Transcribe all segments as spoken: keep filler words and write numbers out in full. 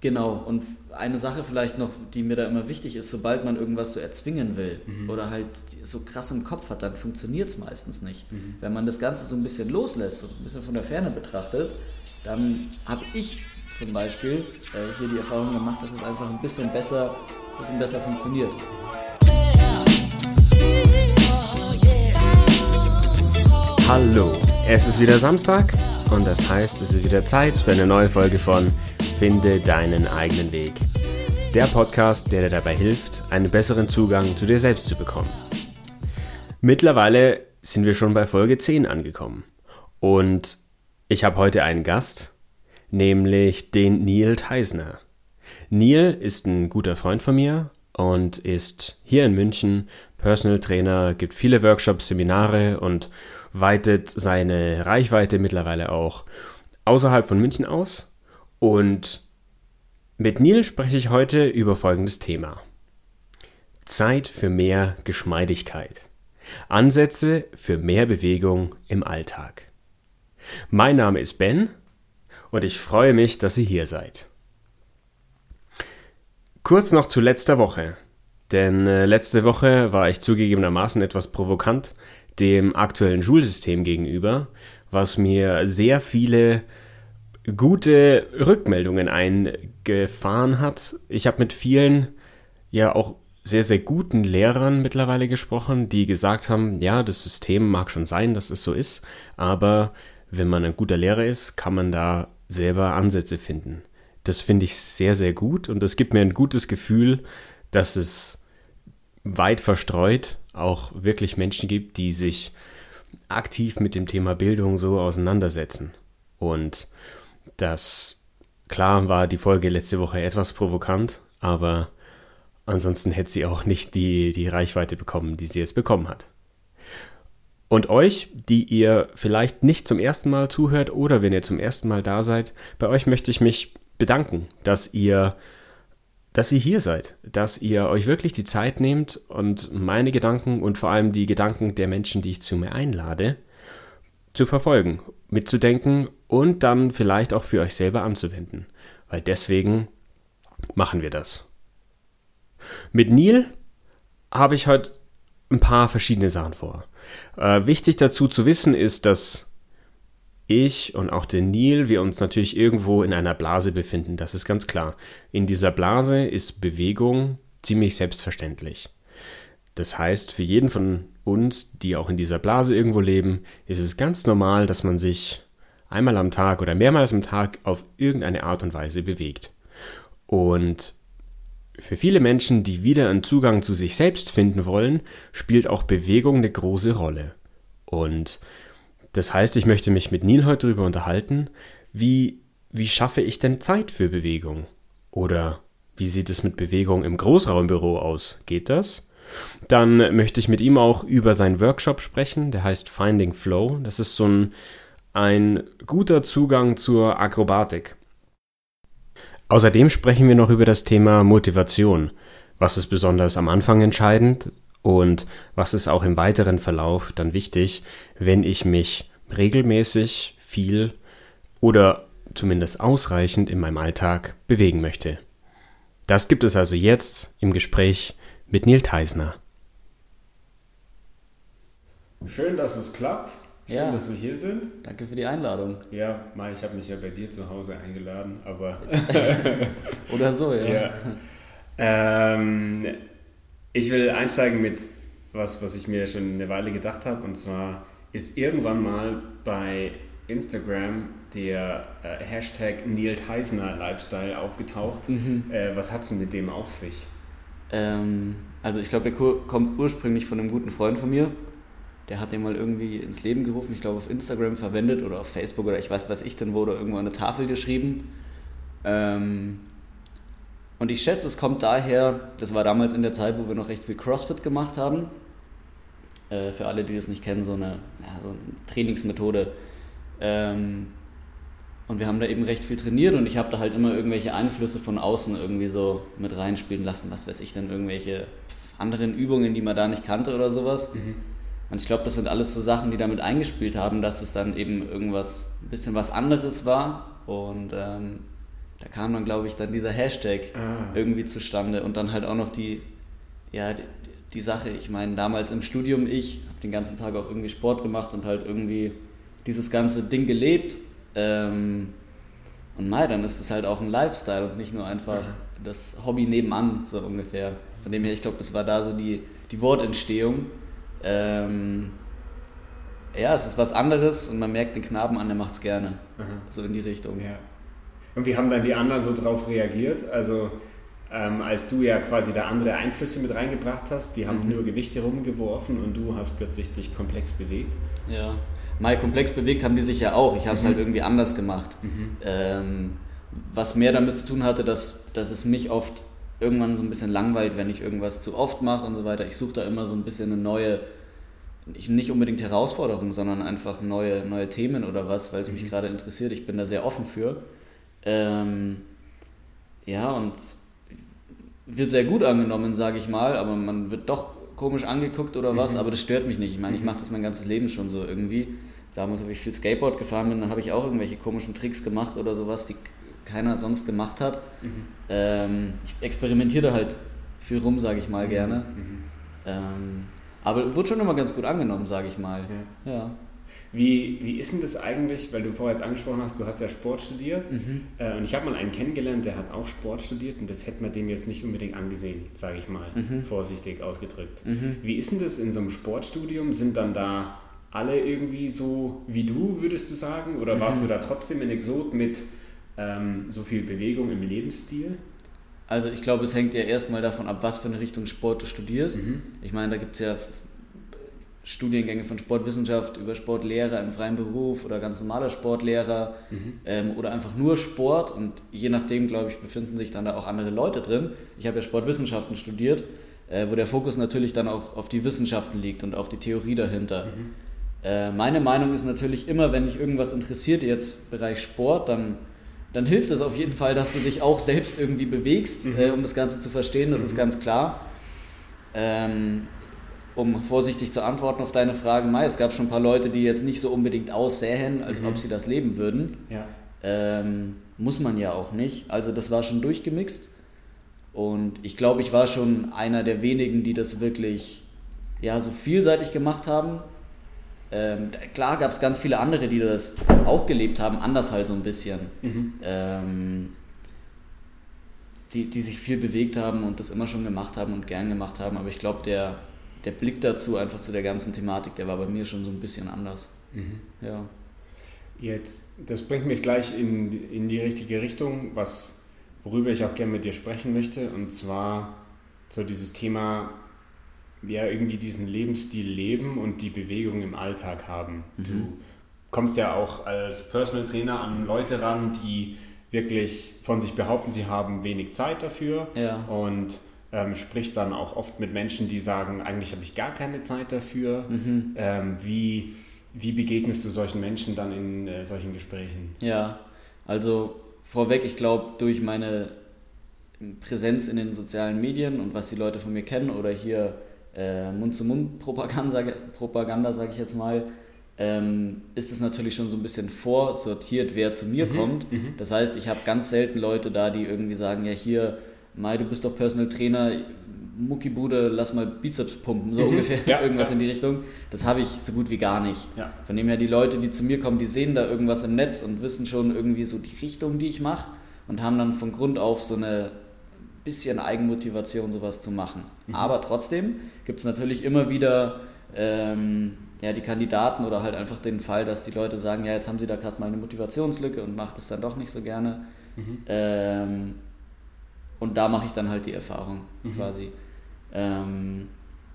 Genau, und eine Sache vielleicht noch, die mir da immer wichtig ist, sobald man irgendwas so erzwingen will mhm. oder halt so krass im Kopf hat, dann funktioniert es meistens nicht. Mhm. Wenn man das Ganze so ein bisschen loslässt und ein bisschen von der Ferne betrachtet, dann habe ich zum Beispiel äh, hier die Erfahrung gemacht, dass es einfach ein bisschen besser, ein bisschen besser funktioniert. Hallo, es ist wieder Samstag und das heißt, es ist wieder Zeit für eine neue Folge von Finde deinen eigenen Weg. Der Podcast, der dir dabei hilft, einen besseren Zugang zu dir selbst zu bekommen. Mittlerweile sind wir schon bei Folge zehn angekommen und ich habe heute einen Gast, nämlich den Neil Theisner. Neil ist ein guter Freund von mir und ist hier in München Personal Trainer, gibt viele Workshops, Seminare und weitet seine Reichweite mittlerweile auch außerhalb von München aus. Und mit Neil spreche ich heute über folgendes Thema. Zeit für mehr Geschmeidigkeit. Ansätze für mehr Bewegung im Alltag. Mein Name ist Ben und ich freue mich, dass ihr hier seid. Kurz noch zu letzter Woche, denn äh, letzte Woche war ich zugegebenermaßen etwas provokant dem aktuellen Schulsystem gegenüber, was mir sehr viele gute Rückmeldungen eingefahren hat. Ich habe mit vielen, ja auch sehr, sehr guten Lehrern mittlerweile gesprochen, die gesagt haben, ja, das System mag schon sein, dass es so ist, aber wenn man ein guter Lehrer ist, kann man da selber Ansätze finden. Das finde ich sehr, sehr gut und es gibt mir ein gutes Gefühl, dass es weit verstreut auch wirklich Menschen gibt, die sich aktiv mit dem Thema Bildung so auseinandersetzen. Und das, klar war die Folge letzte Woche etwas provokant, aber ansonsten hätte sie auch nicht die, die Reichweite bekommen, die sie jetzt bekommen hat. Und euch, die ihr vielleicht nicht zum ersten Mal zuhört oder wenn ihr zum ersten Mal da seid, bei euch möchte ich mich bedanken, dass ihr, dass ihr hier seid, dass ihr euch wirklich die Zeit nehmt und meine Gedanken und vor allem die Gedanken der Menschen, die ich zu mir einlade, zu verfolgen, mitzudenken und dann vielleicht auch für euch selber anzuwenden, weil deswegen machen wir das. Mit Neil habe ich heute ein paar verschiedene Sachen vor. Äh, wichtig dazu zu wissen ist, dass ich und auch der Neil, wir uns natürlich irgendwo in einer Blase befinden, das ist ganz klar. In dieser Blase ist Bewegung ziemlich selbstverständlich. Das heißt, für jeden von uns, die auch in dieser Blase irgendwo leben, ist es ganz normal, dass man sich einmal am Tag oder mehrmals am Tag auf irgendeine Art und Weise bewegt. Und für viele Menschen, die wieder einen Zugang zu sich selbst finden wollen, spielt auch Bewegung eine große Rolle. Und das heißt, ich möchte mich mit Neil heute darüber unterhalten, wie, wie schaffe ich denn Zeit für Bewegung? Oder wie sieht es mit Bewegung im Großraumbüro aus? Geht das? Dann möchte ich mit ihm auch über seinen Workshop sprechen, der heißt Finding Flow. Das ist so ein, ein guter Zugang zur Akrobatik. Außerdem sprechen wir noch über das Thema Motivation. Was ist besonders am Anfang entscheidend und was ist auch im weiteren Verlauf dann wichtig, wenn ich mich regelmäßig viel oder zumindest ausreichend in meinem Alltag bewegen möchte. Das gibt es also jetzt im Gespräch mit Neil Theisner. Schön, dass es klappt. Schön, ja, dass wir hier sind. Danke für die Einladung. Ja, Mai, ich habe mich ja bei dir zu Hause eingeladen, aber... Oder so, ja. ja. Ähm, ich will einsteigen mit was, was ich mir schon eine Weile gedacht habe, und zwar ist irgendwann mal bei Instagram der äh, Hashtag Neil Theisner Lifestyle aufgetaucht. Mhm. Äh, was hat es denn mit dem auf sich? Ähm, also ich glaube, der kommt ursprünglich von einem guten Freund von mir. Der hat den mal irgendwie ins Leben gerufen, ich glaube auf Instagram verwendet oder auf Facebook oder ich weiß, was ich denn wo, oder irgendwo an eine Tafel geschrieben. Ähm, und ich schätze, es kommt daher, das war damals in der Zeit, wo wir noch recht viel CrossFit gemacht haben. Äh, für alle, die das nicht kennen, so eine, ja, so eine Trainingsmethode. Ähm, und wir haben da eben recht viel trainiert und ich habe da halt immer irgendwelche Einflüsse von außen irgendwie so mit reinspielen lassen, was weiß ich denn, irgendwelche anderen Übungen, die man da nicht kannte oder sowas. Mhm. Und ich glaube, das sind alles so Sachen, die damit eingespielt haben, dass es dann eben irgendwas, ein bisschen was anderes war. Und ähm, da kam dann, glaube ich, dann dieser Hashtag ah. irgendwie zustande und dann halt auch noch die, ja, die, die Sache, ich meine, damals im Studium, ich habe den ganzen Tag auch irgendwie Sport gemacht und halt irgendwie dieses ganze Ding gelebt. Ähm, und mei, dann ist es halt auch ein Lifestyle und nicht nur einfach mhm. das Hobby nebenan, so ungefähr. Von dem her, ich glaube, das war da so die, die Wortentstehung. Ähm, ja, es ist was anderes und man merkt den Knaben an, der macht es gerne. Mhm. So in die Richtung. Ja. Und wie haben dann die anderen so drauf reagiert? Also ähm, als du ja quasi da andere Einflüsse mit reingebracht hast, die haben mhm. nur Gewichte rumgeworfen und du hast plötzlich dich komplex bewegt. Ja, mal komplex bewegt haben die sich ja auch. Ich habe es mhm. halt irgendwie anders gemacht. Mhm. Ähm, was mehr damit zu tun hatte, dass, dass es mich oft irgendwann so ein bisschen langweilt, wenn ich irgendwas zu oft mache und so weiter. Ich suche da immer so ein bisschen eine neue, nicht unbedingt Herausforderung, sondern einfach neue, neue Themen oder was, weil es mich mhm. gerade interessiert. Ich bin da sehr offen für. Ähm, ja, und wird sehr gut angenommen, sage ich mal, aber man wird doch komisch angeguckt oder was, mhm. aber das stört mich nicht. Ich meine, ich mache das mein ganzes Leben schon so irgendwie. Damals, wo ich viel Skateboard gefahren bin, dann habe ich auch irgendwelche komischen Tricks gemacht oder sowas, die keiner sonst gemacht hat. Mhm. Ähm, ich experimentiere da halt viel rum, sage ich mal, mhm. gerne. Mhm. Ähm, aber wurde schon immer ganz gut angenommen, sage ich mal. Ja. Ja. Wie, wie ist denn das eigentlich, weil du vorher jetzt angesprochen hast, du hast ja Sport studiert mhm. äh, und ich habe mal einen kennengelernt, der hat auch Sport studiert und das hätte man dem jetzt nicht unbedingt angesehen, sage ich mal, mhm. vorsichtig ausgedrückt. Mhm. Wie ist denn das in so einem Sportstudium? Sind dann da alle irgendwie so wie du, würdest du sagen? Oder warst mhm. du da trotzdem ein Exot mit ähm, so viel Bewegung im Lebensstil? Also ich glaube, es hängt ja erstmal davon ab, was für eine Richtung Sport du studierst. Mhm. Ich meine, da gibt es ja Studiengänge von Sportwissenschaft über Sportlehrer im freien Beruf oder ganz normaler Sportlehrer mhm. ähm, oder einfach nur Sport und je nachdem, glaube ich, befinden sich dann da auch andere Leute drin. Ich habe ja Sportwissenschaften studiert, äh, wo der Fokus natürlich dann auch auf die Wissenschaften liegt und auf die Theorie dahinter. Mhm. Äh, meine Meinung ist natürlich immer, wenn dich irgendwas interessiert, jetzt Bereich Sport, dann, dann hilft es auf jeden Fall, dass du dich auch selbst irgendwie bewegst, mhm. äh, um das Ganze zu verstehen, das mhm. ist ganz klar. Ähm, Um vorsichtig zu antworten auf deine Frage, Mai, es gab schon ein paar Leute, die jetzt nicht so unbedingt aussähen, als mhm. ob sie das leben würden. Ja. Ähm, muss man ja auch nicht. Also das war schon durchgemixt. Und ich glaube, ich war schon einer der wenigen, die das wirklich ja, so vielseitig gemacht haben. Ähm, klar gab es ganz viele andere, die das auch gelebt haben, anders halt so ein bisschen. Mhm. Ähm, die, die sich viel bewegt haben und das immer schon gemacht haben und gern gemacht haben. Aber ich glaube, der Der Blick dazu, einfach zu der ganzen Thematik, der war bei mir schon so ein bisschen anders. Mhm. Ja. Jetzt, das bringt mich gleich in, in die richtige Richtung, was, worüber ich auch gerne mit dir sprechen möchte, und zwar so dieses Thema, ja, irgendwie diesen Lebensstil leben und die Bewegung im Alltag haben. Mhm. Du kommst ja auch als Personal Trainer an Leute ran, die wirklich von sich behaupten, sie haben wenig Zeit dafür ja. und Ähm, spricht dann auch oft mit Menschen, die sagen, eigentlich habe ich gar keine Zeit dafür. Mhm. Ähm, wie, wie begegnest du solchen Menschen dann in äh, solchen Gesprächen? Ja, also vorweg, ich glaube, durch meine Präsenz in den sozialen Medien und was die Leute von mir kennen oder hier äh, Mund-zu-Mund-Propaganda, Propaganda, sage ich jetzt mal, ähm, ist es natürlich schon so ein bisschen vorsortiert, wer zu mir mhm. kommt. Mhm. Das heißt, ich habe ganz selten Leute da, die irgendwie sagen, ja hier, Mai, du bist doch Personal Trainer, Muckibude, lass mal Bizeps pumpen, so mhm. ungefähr, ja, irgendwas ja. in die Richtung. Das habe ich so gut wie gar nicht. Ja. Von dem her, die Leute, die zu mir kommen, die sehen da irgendwas im Netz und wissen schon irgendwie so die Richtung, die ich mache und haben dann von Grund auf so eine bisschen Eigenmotivation, sowas zu machen. Mhm. Aber trotzdem gibt es natürlich immer wieder ähm, ja, die Kandidaten oder halt einfach den Fall, dass die Leute sagen, ja, jetzt haben sie da gerade mal eine Motivationslücke und macht es dann doch nicht so gerne. Mhm. Ähm, Und da mache ich dann halt die Erfahrung mhm. quasi. Ähm,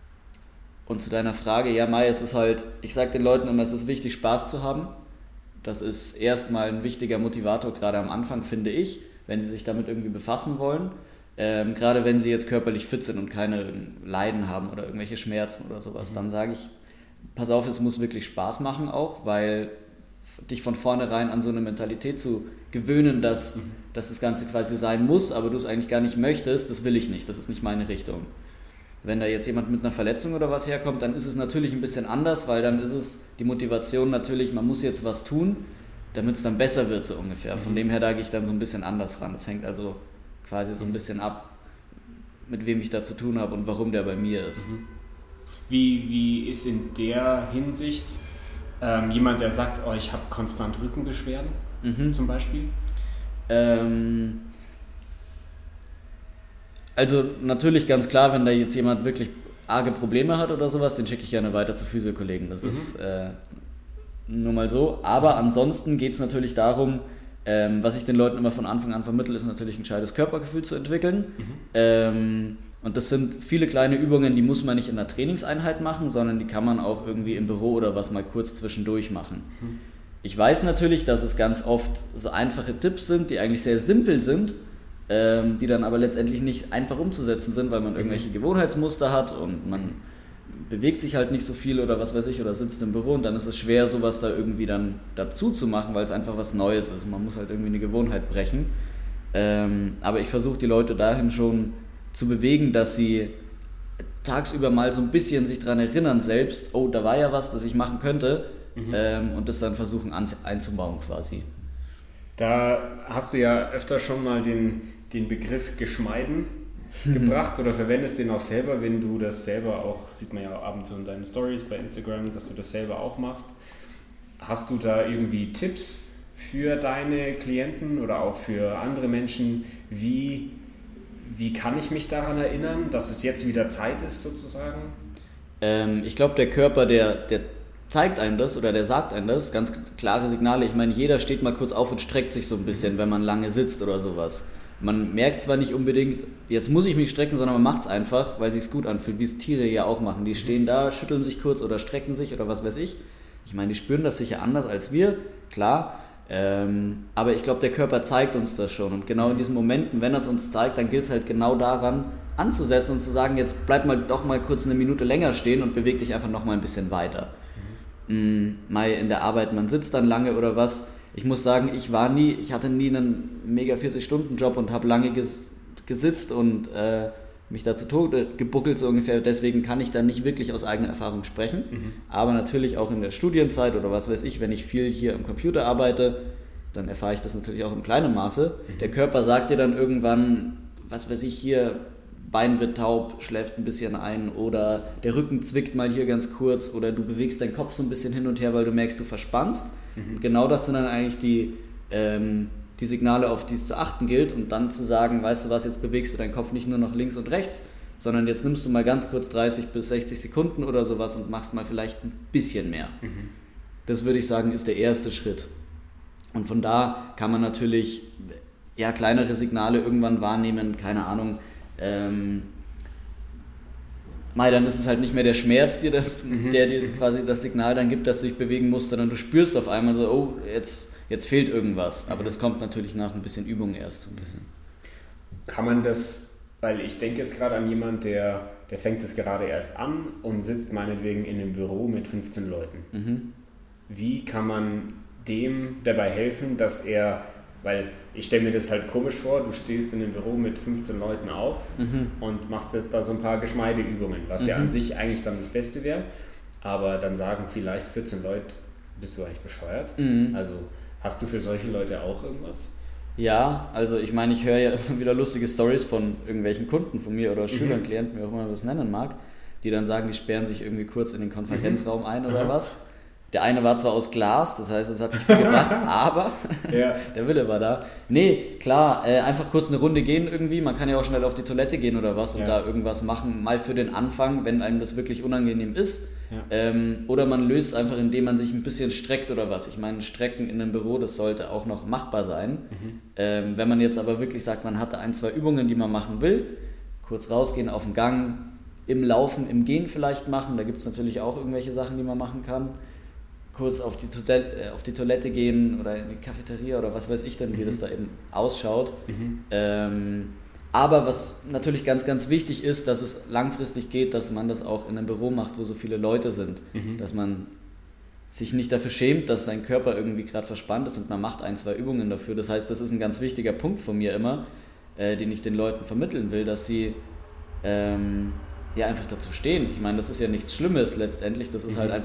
und zu deiner Frage, ja Mai, es ist halt, ich sage den Leuten immer, es ist wichtig, Spaß zu haben. Das ist erstmal ein wichtiger Motivator, gerade am Anfang, finde ich, wenn sie sich damit irgendwie befassen wollen. Ähm, gerade wenn sie jetzt körperlich fit sind und keine Leiden haben oder irgendwelche Schmerzen oder sowas, mhm. dann sage ich, pass auf, es muss wirklich Spaß machen auch, weil dich von vornherein an so eine Mentalität zu gewöhnen, dass, mhm. dass das Ganze quasi sein muss, aber du es eigentlich gar nicht möchtest, das will ich nicht, das ist nicht meine Richtung. Wenn da jetzt jemand mit einer Verletzung oder was herkommt, dann ist es natürlich ein bisschen anders, weil dann ist es die Motivation natürlich, man muss jetzt was tun, damit es dann besser wird, so ungefähr. Von Mhm. dem her, da gehe ich dann so ein bisschen anders ran. Das hängt also quasi so ein bisschen ab, mit wem ich da zu tun habe und warum der bei mir ist. Mhm. Wie, wie ist in der Hinsicht ähm, jemand, der sagt, oh, ich habe konstant Rückenbeschwerden Mhm. zum Beispiel? Ähm, also natürlich ganz klar, wenn da jetzt jemand wirklich arge Probleme hat oder sowas, den schicke ich gerne weiter zu Physiokollegen. Das Mhm. ist äh, nur mal so. Aber ansonsten geht es natürlich darum, ähm, was ich den Leuten immer von Anfang an vermittle, ist natürlich ein gescheites Körpergefühl zu entwickeln. Mhm. Ähm, und das sind viele kleine Übungen, die muss man nicht in einer Trainingseinheit machen, sondern die kann man auch irgendwie im Büro oder was mal kurz zwischendurch machen. Mhm. Ich weiß natürlich, dass es ganz oft so einfache Tipps sind, die eigentlich sehr simpel sind, ähm, die dann aber letztendlich nicht einfach umzusetzen sind, weil man irgendwelche Gewohnheitsmuster hat und man bewegt sich halt nicht so viel oder was weiß ich oder sitzt im Büro und dann ist es schwer, sowas da irgendwie dann dazu zu machen, weil es einfach was Neues ist. Man muss halt irgendwie eine Gewohnheit brechen. Ähm, aber ich versuche die Leute dahin schon zu bewegen, dass sie tagsüber mal so ein bisschen sich daran erinnern selbst, oh, da war ja was, das ich machen könnte. Mhm. Ähm, und das dann versuchen an, einzubauen quasi. Da hast du ja öfter schon mal den, den Begriff Geschmeiden gebracht oder verwendest den auch selber, wenn du das selber auch, sieht man ja ab und zu in deinen Stories bei Instagram, dass du das selber auch machst. Hast du da irgendwie Tipps für deine Klienten oder auch für andere Menschen, wie, wie kann ich mich daran erinnern, dass es jetzt wieder Zeit ist sozusagen? Ähm, ich glaube, der Körper, der, der zeigt einem das oder der sagt einem das, ganz klare Signale. Ich meine, jeder steht mal kurz auf und streckt sich so ein bisschen, wenn man lange sitzt oder sowas. Man merkt zwar nicht unbedingt, jetzt muss ich mich strecken, sondern man macht es einfach, weil es sich gut anfühlt, wie es Tiere ja auch machen. Die stehen da, schütteln sich kurz oder strecken sich oder was weiß ich. Ich meine, die spüren das sicher anders als wir, klar. Ähm, aber ich glaube, der Körper zeigt uns das schon. Und genau in diesen Momenten, wenn er es uns zeigt, dann gilt es halt genau daran, anzusetzen und zu sagen, jetzt bleib mal doch mal kurz eine Minute länger stehen und beweg dich einfach noch mal ein bisschen weiter. Mhm. Mal in der Arbeit, man sitzt dann lange oder was. Ich muss sagen, ich war nie, ich hatte nie einen mega vierzig-Stunden-Job und habe lange ges, gesitzt und äh, mich da zu Tode gebuckelt so ungefähr. Deswegen kann ich da nicht wirklich aus eigener Erfahrung sprechen. Mhm. Aber natürlich auch in der Studienzeit oder was weiß ich, wenn ich viel hier am Computer arbeite, dann erfahre ich das natürlich auch im kleinen Maße. Mhm. Der Körper sagt dir dann irgendwann, was weiß ich hier, Bein wird taub, schläft ein bisschen ein oder der Rücken zwickt mal hier ganz kurz oder du bewegst deinen Kopf so ein bisschen hin und her, weil du merkst, du verspannst. Mhm. Und genau das sind dann eigentlich die, ähm, die Signale, auf die es zu achten gilt und dann zu sagen, weißt du was, jetzt bewegst du deinen Kopf nicht nur nach links und rechts, sondern jetzt nimmst du mal ganz kurz dreißig bis sechzig Sekunden oder sowas und machst mal vielleicht ein bisschen mehr. Mhm. Das würde ich sagen, ist der erste Schritt. Und von da kann man natürlich ja, kleinere Signale irgendwann wahrnehmen, keine Ahnung, Ähm, Mai, dann ist es halt nicht mehr der Schmerz, der, mhm. der dir quasi das Signal dann gibt, dass du dich bewegen musst, sondern du spürst auf einmal so, oh, jetzt, jetzt fehlt irgendwas. Aber das kommt natürlich nach ein bisschen Übung erst so ein bisschen. Kann man das, weil ich denke jetzt gerade an jemanden, der, der fängt es gerade erst an und sitzt meinetwegen in einem Büro mit fünfzehn Leuten. Mhm. Wie kann man dem dabei helfen, dass er, weil ich stelle mir das halt komisch vor, du stehst in einem Büro mit fünfzehn Leuten auf mhm. und machst jetzt da so ein paar Geschmeideübungen, was mhm. ja an sich eigentlich dann das Beste wäre, aber dann sagen vielleicht vierzehn Leute, bist du eigentlich bescheuert? Mhm. Also hast du für solche Leute auch irgendwas? Ja, also ich meine, ich höre ja immer wieder lustige Storys von irgendwelchen Kunden von mir oder Schülern, mhm. Klienten, wie auch immer man das nennen mag, die dann sagen, die sperren sich irgendwie kurz in den Konferenzraum mhm. ein oder mhm. was. Der eine war zwar aus Glas, das heißt, es hat nicht viel gebracht, aber ja. der Wille war da. Nee, klar, äh, einfach kurz eine Runde gehen irgendwie. Man kann ja auch schnell auf die Toilette gehen oder was und ja. da irgendwas machen. Mal für den Anfang, wenn einem das wirklich unangenehm ist. Ja. Ähm, oder man löst einfach, indem man sich ein bisschen streckt oder was. Ich meine, Strecken in einem Büro, das sollte auch noch machbar sein. Mhm. Ähm, wenn man jetzt aber wirklich sagt, man hatte ein, zwei Übungen, die man machen will, kurz rausgehen auf den Gang, im Laufen, im Gehen vielleicht machen. Da gibt es natürlich auch irgendwelche Sachen, die man machen kann. Kurz auf die, Toilette, auf die Toilette gehen oder in die Cafeteria oder was weiß ich denn, wie mhm. das da eben ausschaut. Mhm. Ähm, aber was natürlich ganz, ganz wichtig ist, dass es langfristig geht, dass man das auch in einem Büro macht, wo so viele Leute sind. Mhm. Dass man sich nicht dafür schämt, dass sein Körper irgendwie gerade verspannt ist und man macht ein, zwei Übungen dafür. Das heißt, das ist ein ganz wichtiger Punkt von mir immer, äh, den ich den Leuten vermitteln will, dass sie ähm, ja einfach dazu stehen. Ich meine, das ist ja nichts Schlimmes letztendlich, das ist mhm. halt einfach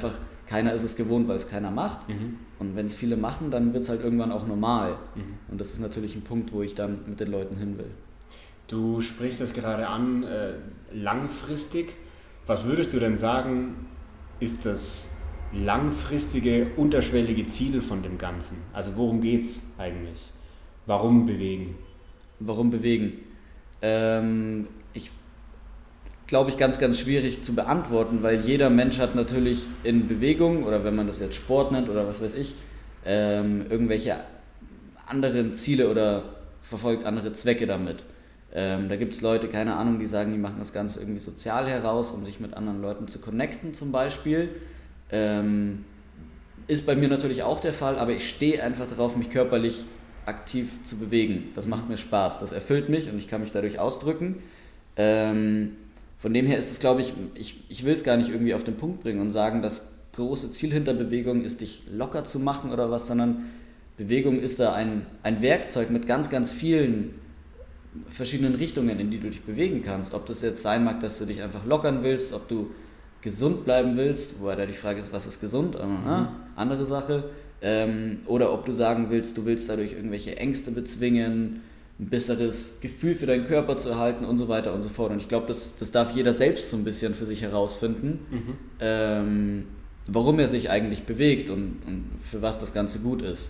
keiner ist es gewohnt, weil es keiner macht. Mhm. Und wenn es viele machen, dann wird es halt irgendwann auch normal. Mhm. Und das ist natürlich ein Punkt, wo ich dann mit den Leuten hin will. Du sprichst das gerade an, äh, langfristig. Was würdest du denn sagen, ist das langfristige, unterschwellige Ziel von dem Ganzen? Also worum geht es eigentlich? Warum bewegen? Warum bewegen? Ähm, ich glaube ich, ganz, ganz schwierig zu beantworten, weil jeder Mensch hat natürlich in Bewegung, oder wenn man das jetzt Sport nennt oder was weiß ich, ähm, irgendwelche anderen Ziele oder verfolgt andere Zwecke damit. Ähm, da gibt es Leute, keine Ahnung, die sagen, die machen das Ganze irgendwie sozial heraus, um sich mit anderen Leuten zu connecten zum Beispiel. Ähm, ist bei mir natürlich auch der Fall, aber ich stehe einfach darauf, mich körperlich aktiv zu bewegen. Das macht mir Spaß, das erfüllt mich und ich kann mich dadurch ausdrücken. Ähm, von dem her ist es, glaube ich, ich, ich will es gar nicht irgendwie auf den Punkt bringen und sagen, das große Ziel hinter Bewegung ist, dich locker zu machen oder was, sondern Bewegung ist da ein, ein Werkzeug mit ganz, ganz vielen verschiedenen Richtungen, in die du dich bewegen kannst. Ob das jetzt sein mag, dass du dich einfach lockern willst, ob du gesund bleiben willst, wobei da die Frage ist, was ist gesund? Aha, mhm. Andere Sache. Ähm, oder ob du sagen willst, du willst dadurch irgendwelche Ängste bezwingen, ein besseres Gefühl für deinen Körper zu erhalten und so weiter und so fort. Und ich glaube, das, das darf jeder selbst so ein bisschen für sich herausfinden, mhm. ähm, warum er sich eigentlich bewegt und, und für was das Ganze gut ist.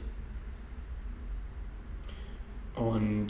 Und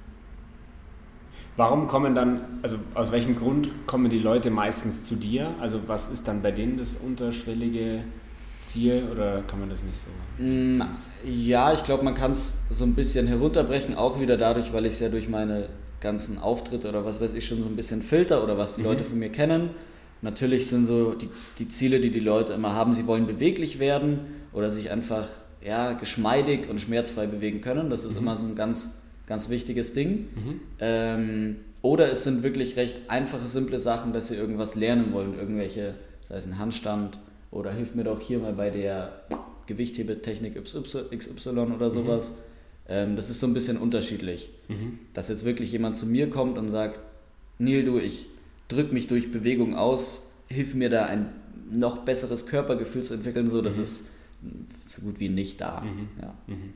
warum kommen dann, also aus welchem Grund kommen die Leute meistens zu dir? Also was ist dann bei denen das unterschwellige Ziel oder kann man das nicht so? Ja, ich glaube, man kann es so ein bisschen herunterbrechen, auch wieder dadurch, weil ich es ja durch meine ganzen Auftritte oder was weiß ich schon so ein bisschen filter oder was die mhm. Leute von mir kennen. Natürlich sind so die, die Ziele, die die Leute immer haben, sie wollen beweglich werden oder sich einfach ja, geschmeidig und schmerzfrei bewegen können. Das ist mhm. immer so ein ganz, ganz wichtiges Ding. Mhm. Ähm, oder es sind wirklich recht einfache, simple Sachen, dass sie irgendwas lernen wollen, irgendwelche, sei es ein Handstand oder hilf mir doch hier mal bei der Gewichthebetechnik X Y oder sowas. Mhm. Ähm, das ist so ein bisschen unterschiedlich. Mhm. Dass jetzt wirklich jemand zu mir kommt und sagt, Neil, du, ich drück mich durch Bewegung aus, hilf mir da ein noch besseres Körpergefühl zu entwickeln, so, das mhm. ist so gut wie nicht da. Mhm. Ja. Mhm.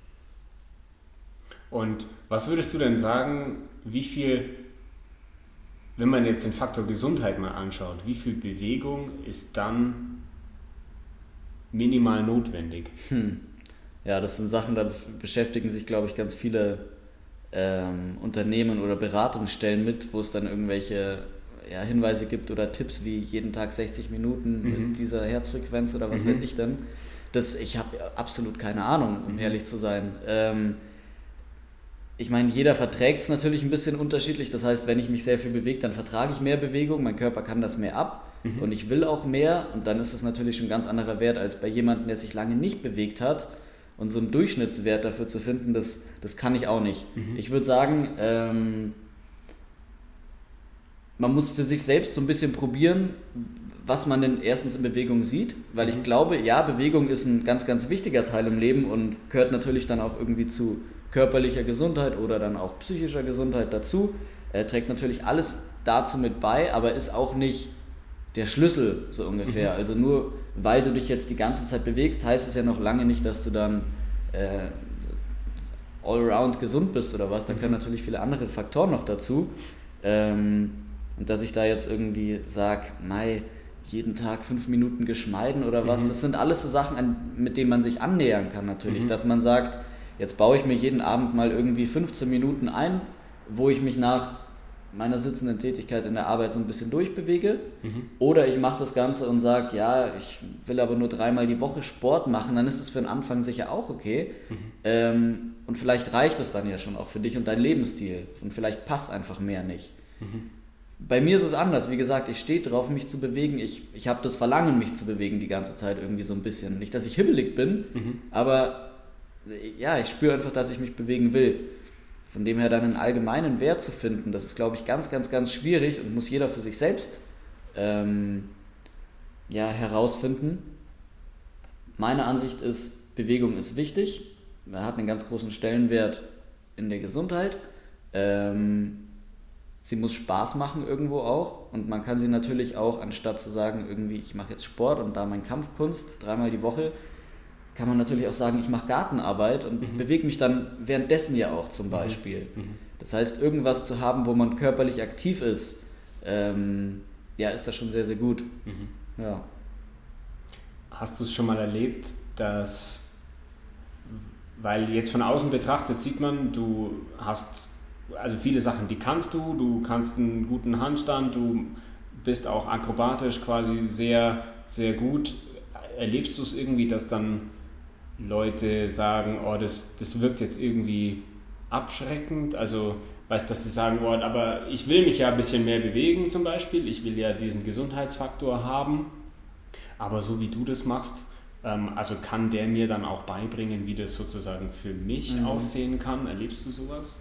Und was würdest du denn sagen, wie viel, wenn man jetzt den Faktor Gesundheit mal anschaut, wie viel Bewegung ist dann minimal notwendig? Hm. Ja, das sind Sachen, da beschäftigen sich, glaube ich, ganz viele ähm, Unternehmen oder Beratungsstellen mit, wo es dann irgendwelche ja, Hinweise gibt oder Tipps wie jeden Tag sechzig Minuten mhm. mit dieser Herzfrequenz oder was mhm. weiß ich denn. Das, ich habe absolut keine Ahnung, um mhm. ehrlich zu sein. Ähm, ich meine, jeder verträgt es natürlich ein bisschen unterschiedlich. Das heißt, wenn ich mich sehr viel bewege, dann vertrage ich mehr Bewegung. Mein Körper kann das mehr ab mhm. und ich will auch mehr. Und dann ist es natürlich schon ein ganz anderer Wert als bei jemandem, der sich lange nicht bewegt hat. Und so einen Durchschnittswert dafür zu finden, das, das kann ich auch nicht. Mhm. Ich würde sagen, ähm, man muss für sich selbst so ein bisschen probieren, was man denn erstens in Bewegung sieht, weil mhm. ich glaube, ja, Bewegung ist ein ganz, ganz wichtiger Teil im Leben und gehört natürlich dann auch irgendwie zu körperlicher Gesundheit oder dann auch psychischer Gesundheit dazu. Er trägt natürlich alles dazu mit bei, aber ist auch nicht der Schlüssel so ungefähr. Mhm. Also nur weil du dich jetzt die ganze Zeit bewegst, heißt es ja noch lange nicht, dass du dann äh, allround gesund bist oder was. Da mhm. können natürlich viele andere Faktoren noch dazu. Ähm, und dass ich da jetzt irgendwie sage, mei, jeden Tag fünf Minuten geschmeiden oder was, mhm. das sind alles so Sachen, an, mit denen man sich annähern kann natürlich. Mhm. Dass man sagt, jetzt baue ich mir jeden Abend mal irgendwie fünfzehn Minuten ein, wo ich mich nach meiner sitzenden Tätigkeit in der Arbeit so ein bisschen durchbewege. Mhm. Oder ich mache das Ganze und sage, ja, ich will aber nur dreimal die Woche Sport machen, dann ist es für den Anfang sicher auch okay. Mhm. Ähm, und vielleicht reicht es dann ja schon auch für dich und deinen Lebensstil. Und vielleicht passt einfach mehr nicht. Mhm. Bei mir ist es anders. Wie gesagt, ich stehe drauf, mich zu bewegen. Ich, ich habe das Verlangen, mich zu bewegen die ganze Zeit irgendwie so ein bisschen. Nicht, dass ich hibbelig bin, mhm. aber ja, ich spüre einfach, dass ich mich bewegen will. Von dem her dann einen allgemeinen Wert zu finden, das ist, glaube ich, ganz, ganz, ganz schwierig und muss jeder für sich selbst ähm, ja, herausfinden. Meine Ansicht ist, Bewegung ist wichtig. Man hat einen ganz großen Stellenwert in der Gesundheit. Ähm, sie muss Spaß machen irgendwo auch und man kann sie natürlich auch, anstatt zu sagen, irgendwie ich mache jetzt Sport und da meine Kampfkunst dreimal die Woche, kann man natürlich auch sagen, ich mache Gartenarbeit und mhm. bewege mich dann währenddessen ja auch zum Beispiel. Mhm. Das heißt, irgendwas zu haben, wo man körperlich aktiv ist, ähm, ja, ist das schon sehr, sehr gut. Mhm. Ja. Hast du es schon mal erlebt, dass, weil jetzt von außen betrachtet sieht man, du hast also viele Sachen, die kannst du, du kannst einen guten Handstand, du bist auch akrobatisch quasi sehr, sehr gut. Erlebst du es irgendwie, dass dann Leute sagen, oh, das, das wirkt jetzt irgendwie abschreckend, also weißt, dass sie sagen, oh, aber ich will mich ja ein bisschen mehr bewegen zum Beispiel, ich will ja diesen Gesundheitsfaktor haben, aber so wie du das machst, ähm, also kann der mir dann auch beibringen, wie das sozusagen für mich mhm. aussehen kann? Erlebst du sowas?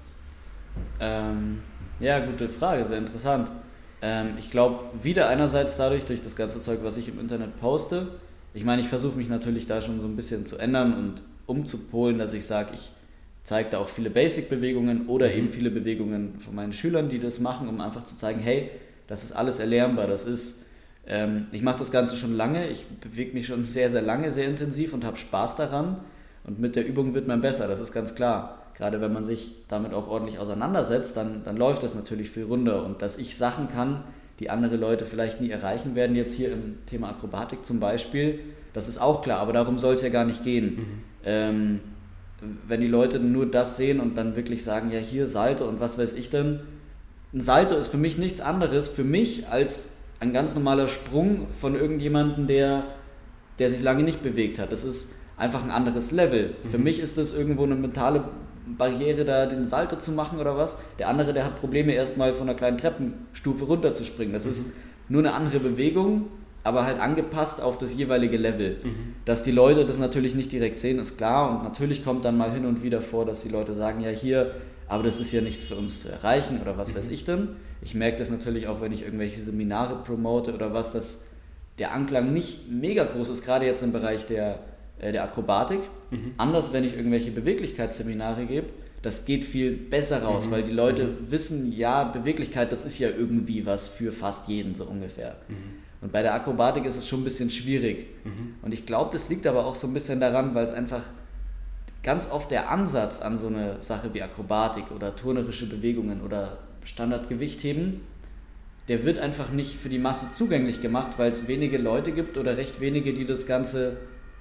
Ähm, ja, gute Frage, sehr interessant. Ähm, ich glaube, wieder einerseits dadurch, durch das ganze Zeug, was ich im Internet poste, ich meine, ich versuche mich natürlich da schon so ein bisschen zu ändern und umzupolen, dass ich sage, ich zeige da auch viele Basic-Bewegungen oder mhm. eben viele Bewegungen von meinen Schülern, die das machen, um einfach zu zeigen, hey, das ist alles erlernbar, das ist, ähm, ich mache das Ganze schon lange, ich bewege mich schon sehr, sehr lange, sehr intensiv und habe Spaß daran und mit der Übung wird man besser, das ist ganz klar. Gerade wenn man sich damit auch ordentlich auseinandersetzt, dann, dann läuft das natürlich viel runder und dass ich Sachen kann, die andere Leute vielleicht nie erreichen werden, jetzt hier im Thema Akrobatik zum Beispiel, das ist auch klar, aber darum soll es ja gar nicht gehen. Mhm. Ähm, wenn die Leute nur das sehen und dann wirklich sagen, ja hier Salto und was weiß ich denn, ein Salto ist für mich nichts anderes, für mich als ein ganz normaler Sprung von irgendjemandem, der, der sich lange nicht bewegt hat. Das ist einfach ein anderes Level. Mhm. Für mich ist das irgendwo eine mentale Barriere, da den Salto zu machen oder was. Der andere, der hat Probleme, erstmal von einer kleinen Treppenstufe runterzuspringen. Das mhm. ist nur eine andere Bewegung, aber halt angepasst auf das jeweilige Level. Mhm. Dass die Leute das natürlich nicht direkt sehen, ist klar und natürlich kommt dann mal hin und wieder vor, dass die Leute sagen, ja hier, aber das ist ja nichts für uns zu erreichen oder was mhm. weiß ich denn. Ich merke das natürlich auch, wenn ich irgendwelche Seminare promote oder was, dass der Anklang nicht mega groß ist, gerade jetzt im Bereich der der Akrobatik. Mhm. Anders, wenn ich irgendwelche Beweglichkeitsseminare gebe, das geht viel besser raus, mhm. weil die Leute mhm. wissen, ja, Beweglichkeit, das ist ja irgendwie was für fast jeden so ungefähr. Mhm. Und bei der Akrobatik ist es schon ein bisschen schwierig. Mhm. Und ich glaube, das liegt aber auch so ein bisschen daran, weil es einfach ganz oft der Ansatz an so eine Sache wie Akrobatik oder turnerische Bewegungen oder Standardgewichtheben, der wird einfach nicht für die Masse zugänglich gemacht, weil es wenige Leute gibt oder recht wenige, die das Ganze,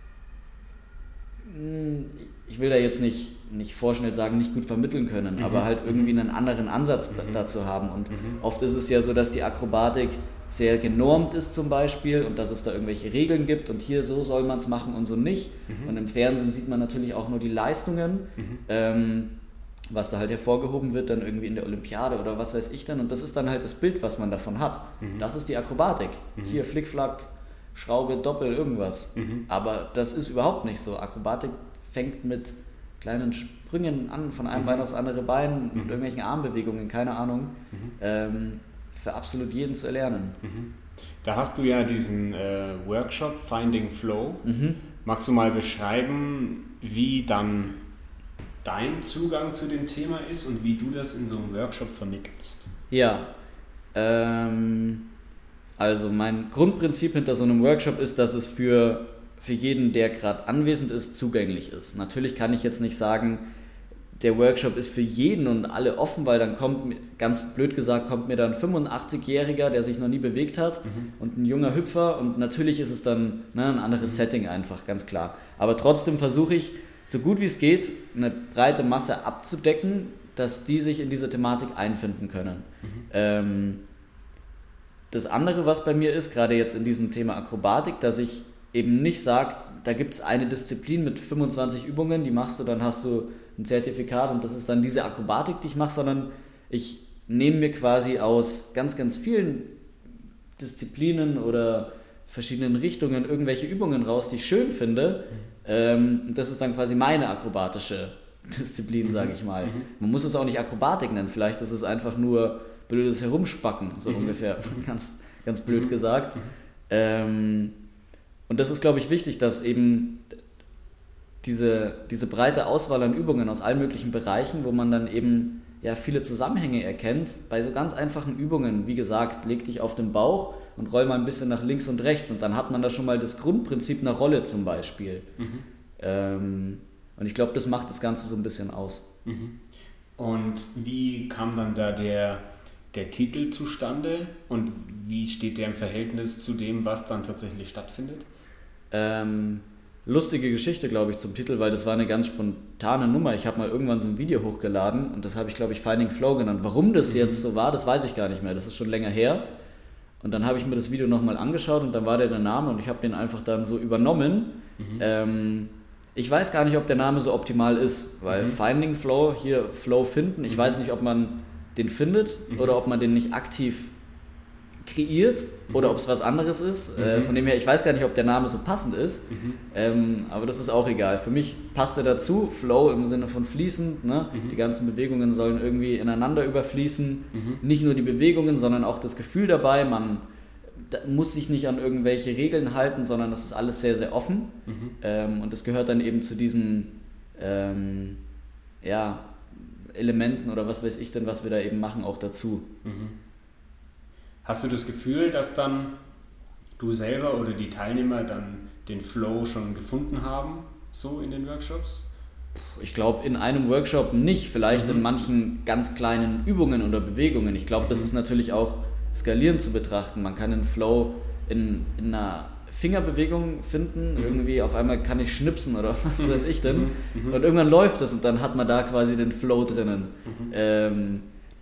ich will da jetzt nicht, nicht vorschnell sagen, nicht gut vermitteln können, mhm. aber halt irgendwie einen anderen Ansatz mhm. dazu haben. Und mhm. oft ist es ja so, dass die Akrobatik sehr genormt ist zum Beispiel und dass es da irgendwelche Regeln gibt und hier so soll man es machen und so nicht. Mhm. Und im Fernsehen sieht man natürlich auch nur die Leistungen, mhm. ähm, was da halt hervorgehoben wird, dann irgendwie in der Olympiade oder was weiß ich dann. Und das ist dann halt das Bild, was man davon hat. Mhm. Das ist die Akrobatik. Mhm. Hier Flickflack, Schraube, Doppel, irgendwas. Mhm. Aber das ist überhaupt nicht so. Akrobatik fängt mit kleinen Sprüngen an, von einem mhm. Bein aufs andere Bein, mhm. mit irgendwelchen Armbewegungen, keine Ahnung. Mhm. Ähm, für absolut jeden zu erlernen. Mhm. Da hast du ja diesen äh, Workshop Finding Flow. Mhm. Magst du mal beschreiben, wie dann dein Zugang zu dem Thema ist und wie du das in so einem Workshop vermittelst? Ja, ähm, also mein Grundprinzip hinter so einem Workshop ist, dass es für, für jeden, der gerade anwesend ist, zugänglich ist. Natürlich kann ich jetzt nicht sagen, der Workshop ist für jeden und alle offen, weil dann kommt, ganz blöd gesagt, kommt mir dann ein fünfundachtzigjähriger, der sich noch nie bewegt hat mhm. und ein junger Hüpfer und natürlich ist es dann ne, ein anderes mhm. Setting einfach, ganz klar. Aber trotzdem versuche ich, so gut wie es geht, eine breite Masse abzudecken, dass die sich in diese Thematik einfinden können. Mhm. Ähm, das andere, was bei mir ist, gerade jetzt in diesem Thema Akrobatik, dass ich eben nicht sage, da gibt es eine Disziplin mit fünfundzwanzig Übungen, die machst du, dann hast du ein Zertifikat und das ist dann diese Akrobatik, die ich mache, sondern ich nehme mir quasi aus ganz, ganz vielen Disziplinen oder verschiedenen Richtungen irgendwelche Übungen raus, die ich schön finde. Mhm. Ähm, das ist dann quasi meine akrobatische Disziplin, mhm. sage ich mal. Mhm. Man muss es auch nicht Akrobatik nennen, vielleicht ist es einfach nur blödes Herumspacken, so mhm. ungefähr, ganz, ganz blöd mhm. gesagt. Mhm. Ähm, und das ist, glaube ich, wichtig, dass eben diese, diese breite Auswahl an Übungen aus allen möglichen Bereichen, wo man dann eben ja, viele Zusammenhänge erkennt bei so ganz einfachen Übungen. Wie gesagt, leg dich auf den Bauch und roll mal ein bisschen nach links und rechts und dann hat man da schon mal das Grundprinzip einer Rolle zum Beispiel. Mhm. Ähm, und ich glaube, das macht das Ganze so ein bisschen aus. Mhm. Und wie kam dann da der, der Titel zustande und wie steht der im Verhältnis zu dem, was dann tatsächlich stattfindet? Ähm, lustige Geschichte, glaube ich, zum Titel, weil das war eine ganz spontane Nummer. Ich habe mal irgendwann so ein Video hochgeladen und das habe ich, glaube ich, Finding Flow genannt. Warum das mhm. jetzt so war, das weiß ich gar nicht mehr. Das ist schon länger her. Und dann habe ich mir das Video nochmal angeschaut und dann war der der Name und ich habe den einfach dann so übernommen. Mhm. Ähm, ich weiß gar nicht, ob der Name so optimal ist, weil mhm. Finding Flow, hier Flow finden, ich mhm. weiß nicht, ob man den findet mhm. oder ob man den nicht aktiv kreiert mhm. oder ob es was anderes ist. Mhm. Äh, von dem her, ich weiß gar nicht, ob der Name so passend ist, mhm. ähm, aber das ist auch egal. Für mich passt er dazu, Flow im Sinne von fließend, ne? Mhm. Die ganzen Bewegungen sollen irgendwie ineinander überfließen. Mhm. Nicht nur die Bewegungen, sondern auch das Gefühl dabei. Man muss sich nicht an irgendwelche Regeln halten, sondern das ist alles sehr, sehr offen. Mhm. Ähm, und das gehört dann eben zu diesen ähm, ja, Elementen oder was weiß ich denn, was wir da eben machen, auch dazu. Mhm. Hast du das Gefühl, dass dann du selber oder die Teilnehmer dann den Flow schon gefunden haben, so in den Workshops? Ich glaube, in einem Workshop nicht, vielleicht mhm. in manchen ganz kleinen Übungen oder Bewegungen. Ich glaube, mhm. das ist natürlich auch skalierend zu betrachten. Man kann den Flow in, in einer Fingerbewegung finden, mhm. irgendwie auf einmal kann ich schnipsen oder was weiß ich denn mhm. und irgendwann läuft es und dann hat man da quasi den Flow drinnen. Mhm. Ähm,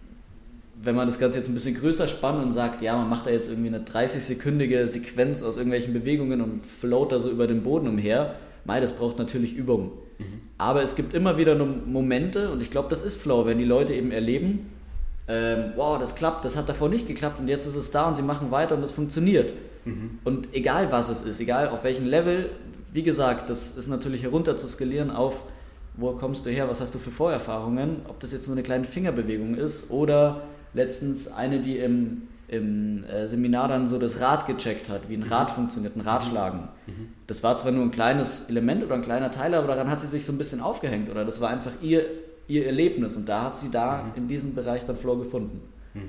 wenn man das Ganze jetzt ein bisschen größer spannt und sagt, ja, man macht da jetzt irgendwie eine dreißig-sekündige Sequenz aus irgendwelchen Bewegungen und float da so über den Boden umher, mei, das braucht natürlich Übung. Mhm. Aber es gibt immer wieder Momente und ich glaube, das ist Flow, wenn die Leute eben erleben, ähm, wow, das klappt, das hat davor nicht geklappt und jetzt ist es da und sie machen weiter und es funktioniert. Mhm. Und egal was es ist, egal auf welchem Level, wie gesagt, das ist natürlich herunter zu skalieren auf, wo kommst du her, was hast du für Vorerfahrungen, ob das jetzt nur eine kleine Fingerbewegung ist oder letztens eine, die im, im äh, Seminar dann so das Rad gecheckt hat, wie ein Rad mhm. funktioniert, ein Radschlagen. Mhm. Das war zwar nur ein kleines Element oder ein kleiner Teil, aber daran hat sie sich so ein bisschen aufgehängt oder das war einfach ihr, ihr Erlebnis und da hat sie da mhm. in diesem Bereich dann Flow gefunden. Mhm.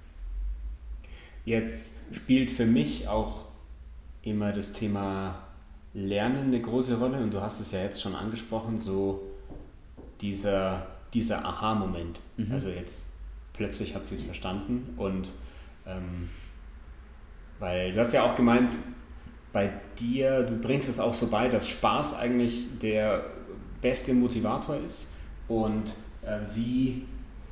Jetzt spielt für mich auch immer das Thema Lernen eine große Rolle und du hast es ja jetzt schon angesprochen, so dieser, dieser Aha-Moment. Mhm. Also jetzt plötzlich hat sie es verstanden und ähm, weil du hast ja auch gemeint, bei dir, du bringst es auch so bei, dass Spaß eigentlich der beste Motivator ist und äh, wie,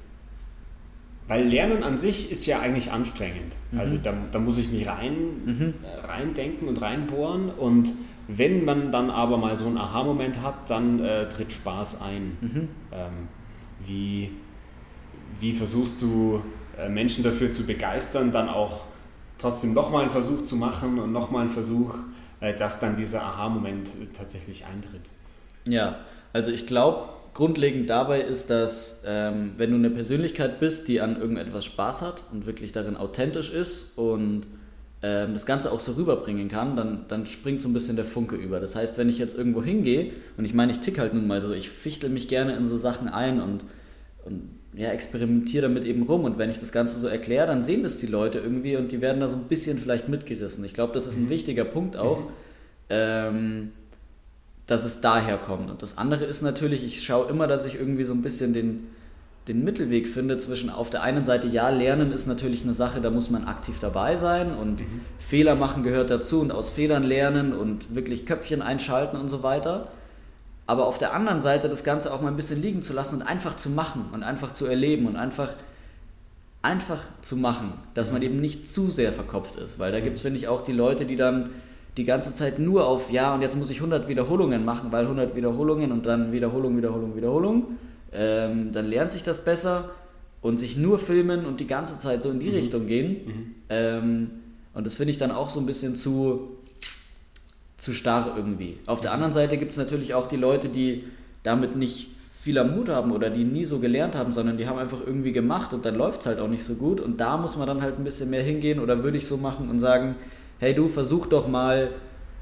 weil Lernen an sich ist ja eigentlich anstrengend, mhm. also da, da muss ich mich rein, mhm. äh, reindenken und reinbohren und wenn man dann aber mal so einen Aha-Moment hat, dann äh, tritt Spaß ein. Mhm. Ähm, wie Wie versuchst du, Menschen dafür zu begeistern, dann auch trotzdem nochmal einen Versuch zu machen und nochmal einen Versuch, dass dann dieser Aha-Moment tatsächlich eintritt? Ja, also ich glaube, grundlegend dabei ist, dass ähm, wenn du eine Persönlichkeit bist, die an irgendetwas Spaß hat und wirklich darin authentisch ist und ähm, das Ganze auch so rüberbringen kann, dann, dann springt so ein bisschen der Funke über. Das heißt, wenn ich jetzt irgendwo hingehe, und ich meine, ich tick halt nun mal so, ich fichtel mich gerne in so Sachen ein und, und ja, experimentiere damit eben rum und wenn ich das Ganze so erkläre, dann sehen das die Leute irgendwie und die werden da so ein bisschen vielleicht mitgerissen. Ich glaube, das ist ein mhm. wichtiger Punkt auch, mhm. ähm, dass es daher kommt. Und das andere ist natürlich, ich schaue immer, dass ich irgendwie so ein bisschen den, den Mittelweg finde zwischen auf der einen Seite, ja, Lernen ist natürlich eine Sache, da muss man aktiv dabei sein und mhm. Fehler machen gehört dazu und aus Fehlern lernen und wirklich Köpfchen einschalten und so weiter. Aber auf der anderen Seite das Ganze auch mal ein bisschen liegen zu lassen und einfach zu machen und einfach zu erleben und einfach, einfach zu machen, dass man eben nicht zu sehr verkopft ist. Weil da gibt es, finde ich, auch die Leute, die dann die ganze Zeit nur auf, ja, und jetzt muss ich hundert Wiederholungen machen, weil hundert Wiederholungen und dann Wiederholung, Wiederholung, Wiederholung. Ähm, dann lernt sich das besser und sich nur filmen und die ganze Zeit so in die mhm. Richtung gehen. Mhm. Ähm, und das finde ich dann auch so ein bisschen zu... zu starr irgendwie. Auf der anderen Seite gibt es natürlich auch die Leute, die damit nicht viel am Hut haben oder die nie so gelernt haben, sondern die haben einfach irgendwie gemacht und dann läuft es halt auch nicht so gut und da muss man dann halt ein bisschen mehr hingehen oder würde ich so machen und sagen, hey du, versuch doch mal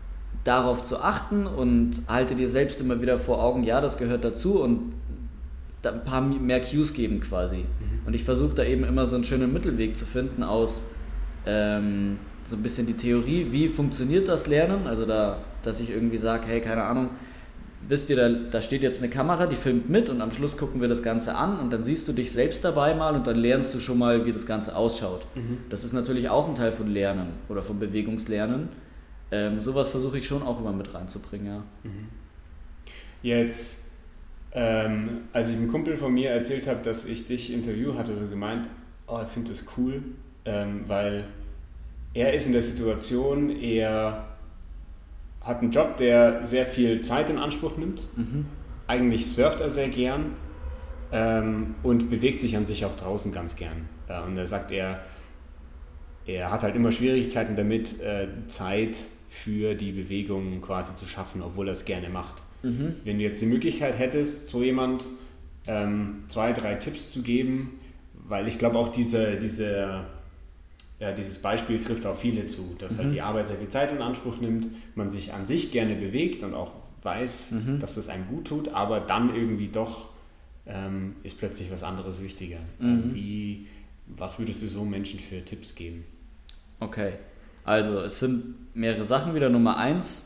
darauf zu achten und halte dir selbst immer wieder vor Augen, ja, das gehört dazu und da ein paar mehr Cues geben quasi. Mhm. Und ich versuche da eben immer so einen schönen Mittelweg zu finden aus ähm, so ein bisschen die Theorie, wie funktioniert das Lernen, also da, dass ich irgendwie sage, hey, keine Ahnung, wisst ihr, da, da steht jetzt eine Kamera, die filmt mit und am Schluss gucken wir das Ganze an und dann siehst du dich selbst dabei mal und dann lernst du schon mal, wie das Ganze ausschaut. Mhm. Das ist natürlich auch ein Teil von Lernen oder von Bewegungslernen. Ähm, sowas versuche ich schon auch immer mit reinzubringen, ja. Mhm. Jetzt Ähm, als ich einem Kumpel von mir erzählt habe, dass ich dich Interview hatte, so gemeint, oh, ich finde das cool, ähm, weil er ist in der Situation, er hat einen Job, der sehr viel Zeit in Anspruch nimmt. Mhm. Eigentlich surft er sehr gern ähm, und bewegt sich an sich auch draußen ganz gern. Äh, und er sagt, er, er hat halt immer Schwierigkeiten damit, äh, Zeit für die Bewegung quasi zu schaffen, obwohl er es gerne macht. Mhm. Wenn du jetzt die Möglichkeit hättest, so jemand ähm, zwei, drei Tipps zu geben, weil ich glaube auch diese, diese, ja, dieses Beispiel trifft auf viele zu, dass mhm. halt die Arbeit sehr viel Zeit in Anspruch nimmt, man sich an sich gerne bewegt und auch weiß, mhm. dass das einem gut tut, aber dann irgendwie doch ähm, ist plötzlich was anderes wichtiger. Mhm. Wie, was würdest du so Menschen für Tipps geben? Okay, also es sind mehrere Sachen wieder. Nummer eins,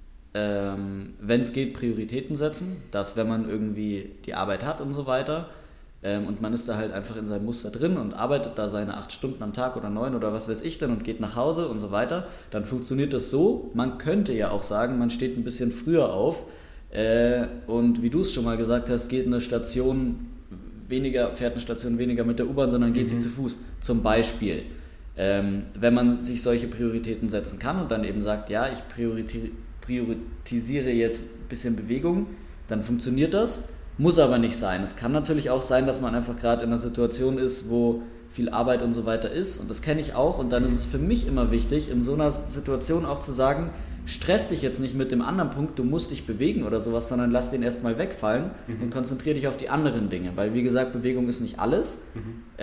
Ähm, wenn es geht, Prioritäten setzen, dass wenn man irgendwie die Arbeit hat und so weiter ähm, und man ist da halt einfach in seinem Muster drin und arbeitet da seine acht Stunden am Tag oder neun oder was weiß ich denn und geht nach Hause und so weiter, dann funktioniert das so. Man könnte ja auch sagen, man steht ein bisschen früher auf äh, und wie du es schon mal gesagt hast, geht eine Station weniger, fährt eine Station weniger mit der U-Bahn, sondern geht mhm. sie zu Fuß, zum Beispiel. Ähm, wenn man sich solche Prioritäten setzen kann und dann eben sagt, ja, ich priorisiere priorisiere jetzt ein bisschen Bewegung, dann funktioniert das, muss aber nicht sein. Es kann natürlich auch sein, dass man einfach gerade in einer Situation ist, wo viel Arbeit und so weiter ist und das kenne ich auch und dann ist es für mich immer wichtig, in so einer Situation auch zu sagen, stress dich jetzt nicht mit dem anderen Punkt, du musst dich bewegen oder sowas, sondern lass den erstmal wegfallen mhm. und konzentriere dich auf die anderen Dinge, weil wie gesagt, Bewegung ist nicht alles. Mhm.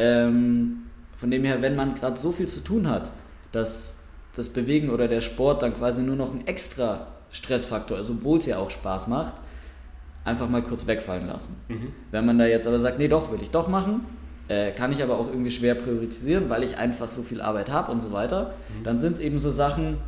Ähm, von dem her, wenn man gerade so viel zu tun hat, dass das Bewegen oder der Sport dann quasi nur noch ein extra Stressfaktor ist, obwohl es ja auch Spaß macht, einfach mal kurz wegfallen lassen. Mhm. Wenn man da jetzt aber sagt, nee doch, will ich doch machen, äh, kann ich aber auch irgendwie schwer priorisieren, weil ich einfach so viel Arbeit habe und so weiter, mhm. dann sind es eben so Sachen,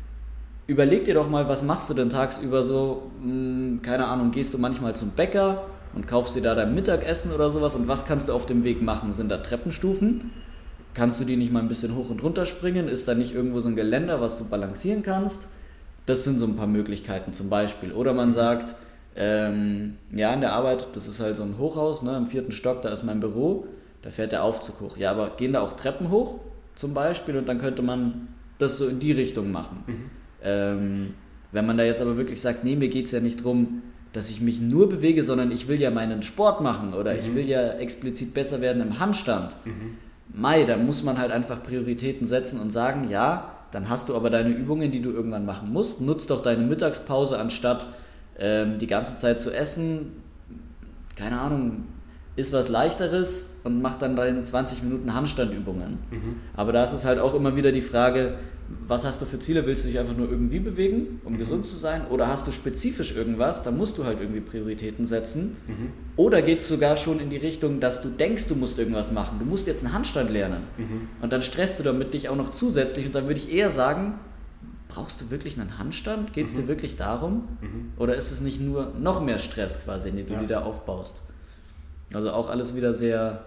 überleg dir doch mal, was machst du denn tagsüber so, mh, keine Ahnung, gehst du manchmal zum Bäcker und kaufst dir da dein Mittagessen oder sowas und was kannst du auf dem Weg machen? Sind da Treppenstufen? Kannst du die nicht mal ein bisschen hoch und runter springen? Ist da nicht irgendwo so ein Geländer, was du balancieren kannst? Das sind so ein paar Möglichkeiten zum Beispiel. Oder man sagt, ähm, ja, in der Arbeit, das ist halt so ein Hochhaus, ne, im vierten Stock, da ist mein Büro, da fährt der Aufzug hoch. Ja, aber gehen da auch Treppen hoch zum Beispiel und dann könnte man das so in die Richtung machen. Mhm. Ähm, wenn man da jetzt aber wirklich sagt, nee, mir geht es ja nicht darum, dass ich mich nur bewege, sondern ich will ja meinen Sport machen oder mhm. ich will ja explizit besser werden im Handstand. Mhm. Mai, dann muss man halt einfach Prioritäten setzen und sagen, ja, dann hast du aber deine Übungen, die du irgendwann machen musst. Nutz doch deine Mittagspause, anstatt ähm, die ganze Zeit zu essen. Keine Ahnung, iss was Leichteres und mach dann deine zwanzig Minuten Handstandübungen. Mhm. Aber da ist es halt auch immer wieder die Frage, was hast du für Ziele? Willst du dich einfach nur irgendwie bewegen, um mhm. gesund zu sein? Oder hast du spezifisch irgendwas? Dann musst du halt irgendwie Prioritäten setzen. Mhm. Oder geht es sogar schon in die Richtung, dass du denkst, du musst irgendwas machen. Du musst jetzt einen Handstand lernen. Mhm. Und dann stresst du damit dich auch noch zusätzlich. Und dann würde ich eher sagen, brauchst du wirklich einen Handstand? Geht es mhm. dir wirklich darum? Mhm. Oder ist es nicht nur noch mehr Stress quasi, den du ja. dir da aufbaust? Also auch alles wieder sehr,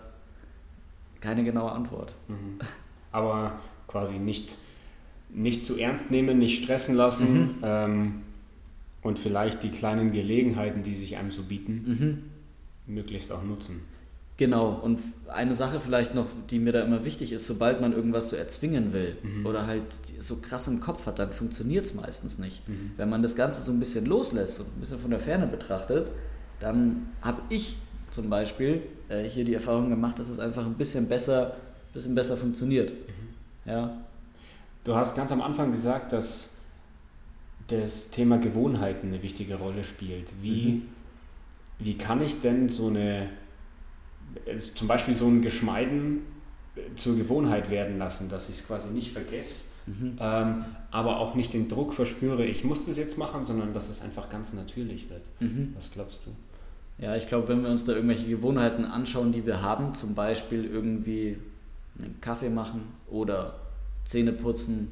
keine genaue Antwort. Mhm. Aber quasi nicht... nicht zu ernst nehmen, nicht stressen lassen mhm. ähm, und vielleicht die kleinen Gelegenheiten, die sich einem so bieten, mhm. möglichst auch nutzen. Genau, und eine Sache vielleicht noch, die mir da immer wichtig ist, sobald man irgendwas so erzwingen will mhm. oder halt so krass im Kopf hat, dann funktioniert es meistens nicht. Mhm. Wenn man das Ganze so ein bisschen loslässt und ein bisschen von der Ferne betrachtet, dann habe ich zum Beispiel äh, hier die Erfahrung gemacht, dass es einfach ein bisschen besser, bisschen besser funktioniert. Mhm. Ja. Du hast ganz am Anfang gesagt, dass das Thema Gewohnheiten eine wichtige Rolle spielt. Wie, mhm. wie kann ich denn so eine, zum Beispiel so ein Geschmeiden zur Gewohnheit werden lassen, dass ich es quasi nicht vergesse, mhm. ähm, aber auch nicht den Druck verspüre, ich muss das jetzt machen, sondern dass es einfach ganz natürlich wird. Mhm. Was glaubst du? Ja, ich glaube, wenn wir uns da irgendwelche Gewohnheiten anschauen, die wir haben, zum Beispiel irgendwie einen Kaffee machen oder Zähne putzen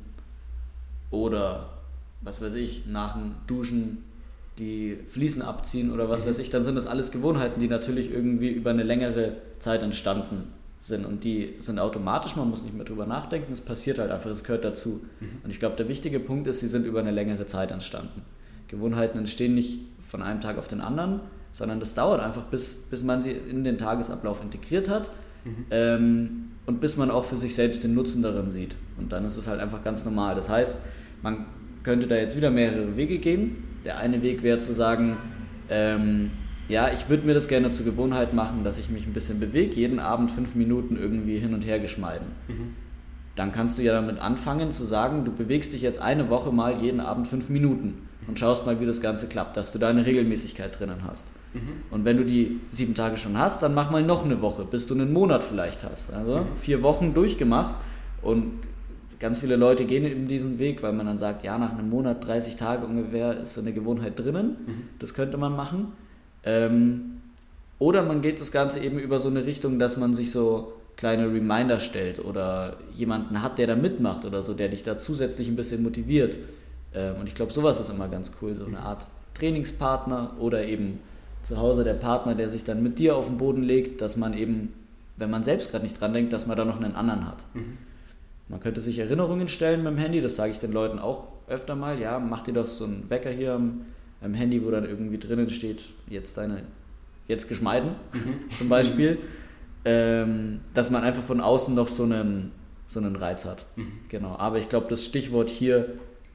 oder was weiß ich, nach dem Duschen die Fliesen abziehen oder was mhm. weiß ich, dann sind das alles Gewohnheiten, die natürlich irgendwie über eine längere Zeit entstanden sind und die sind automatisch, man muss nicht mehr drüber nachdenken, es passiert halt einfach, es gehört dazu. Mhm. Und ich glaube, der wichtige Punkt ist, sie sind über eine längere Zeit entstanden. Gewohnheiten entstehen nicht von einem Tag auf den anderen, sondern das dauert einfach, bis, bis man sie in den Tagesablauf integriert hat mhm. ähm, und bis man auch für sich selbst den Nutzen darin sieht. Und dann ist es halt einfach ganz normal. Das heißt, man könnte da jetzt wieder mehrere Wege gehen. Der eine Weg wäre zu sagen, ähm, ja, ich würde mir das gerne zur Gewohnheit machen, dass ich mich ein bisschen bewege, jeden Abend fünf Minuten irgendwie hin und her geschmeiden. Mhm. Dann kannst du ja damit anfangen zu sagen, du bewegst dich jetzt eine Woche mal jeden Abend fünf Minuten und schaust mal, wie das Ganze klappt, dass du da eine Regelmäßigkeit drinnen hast. Mhm. Und wenn du die sieben Tage schon hast, dann mach mal noch eine Woche, bis du einen Monat vielleicht hast. Also mhm. vier Wochen durchgemacht und ganz viele Leute gehen eben diesen Weg, weil man dann sagt, ja, nach einem Monat, dreißig Tage ungefähr ist so eine Gewohnheit drinnen. Mhm. Das könnte man machen. Ähm, oder man geht das Ganze eben über so eine Richtung, dass man sich so kleine Reminder stellt oder jemanden hat, der da mitmacht oder so, der dich da zusätzlich ein bisschen motiviert. Ähm, und ich glaube, sowas ist immer ganz cool, so eine Art Trainingspartner oder eben zu Hause der Partner, der sich dann mit dir auf den Boden legt, dass man eben, wenn man selbst gerade nicht dran denkt, dass man da noch einen anderen hat. Mhm. Man könnte sich Erinnerungen stellen mit dem Handy, das sage ich den Leuten auch öfter mal, ja, mach dir doch so einen Wecker hier am, am Handy, wo dann irgendwie drinnen steht, jetzt deine, jetzt geschmeiden, mhm. zum Beispiel, ähm, dass man einfach von außen noch so einen, so einen Reiz hat. Mhm. Genau, aber ich glaube, das Stichwort hier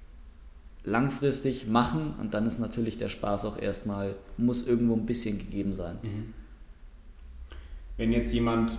langfristig machen und dann ist natürlich der Spaß auch erstmal, muss irgendwo ein bisschen gegeben sein. Mhm. Wenn jetzt jemand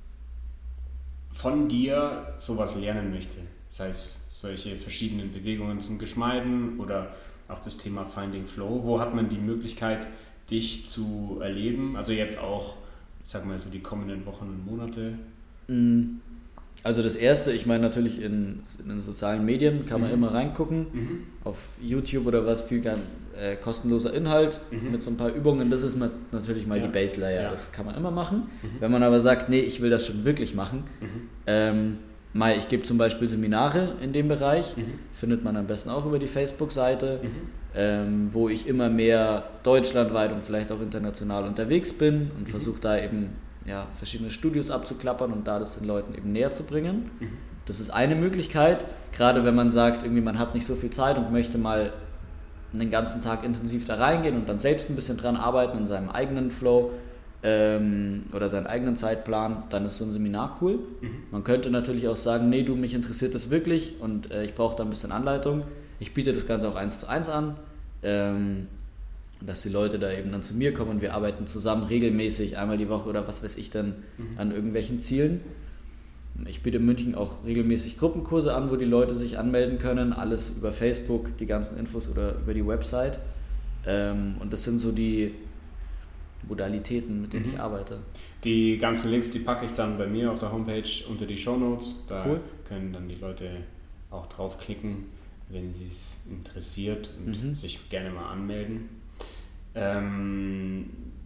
von dir sowas lernen möchte, sei es solche verschiedenen Bewegungen zum Geschmeiden oder auch das Thema Finding Flow, wo hat man die Möglichkeit, dich zu erleben? Also jetzt auch, ich sag mal so die kommenden Wochen und Monate. Also das erste, ich meine natürlich in, in den sozialen Medien kann man mhm. immer reingucken, mhm. auf YouTube oder was, viel ganz, äh, kostenloser Inhalt mhm. mit so ein paar Übungen, das ist natürlich mal ja. die Base Layer, ja. das kann man immer machen. Mhm. Wenn man aber sagt, nee, ich will das schon wirklich machen, mhm. ähm, mal, ich gebe zum Beispiel Seminare in dem Bereich, mhm. findet man am besten auch über die Facebook-Seite, mhm. ähm, wo ich immer mehr deutschlandweit und vielleicht auch international unterwegs bin und mhm. versuche da eben ja, verschiedene Studios abzuklappern und da das den Leuten eben näher zu bringen. Mhm. Das ist eine Möglichkeit, gerade wenn man sagt, irgendwie man hat nicht so viel Zeit und möchte mal einen ganzen Tag intensiv da reingehen und dann selbst ein bisschen dran arbeiten in seinem eigenen Flow ähm, oder seinen eigenen Zeitplan, dann ist so ein Seminar cool. Mhm. Man könnte natürlich auch sagen, nee, du, mich interessiert das wirklich und äh, ich brauche da ein bisschen Anleitung. Ich biete das Ganze auch eins zu eins an. Ähm, dass die Leute da eben dann zu mir kommen und wir arbeiten zusammen regelmäßig, einmal die Woche oder was weiß ich dann mhm. an irgendwelchen Zielen. Ich biete in München auch regelmäßig Gruppenkurse an, wo die Leute sich anmelden können, alles über Facebook, die ganzen Infos oder über die Website. Und das sind so die Modalitäten, mit denen mhm. ich arbeite. Die ganzen Links, die packe ich dann bei mir auf der Homepage unter die Shownotes. Da cool. können dann die Leute auch draufklicken, wenn sie es interessiert und mhm. sich gerne mal anmelden. Ähm,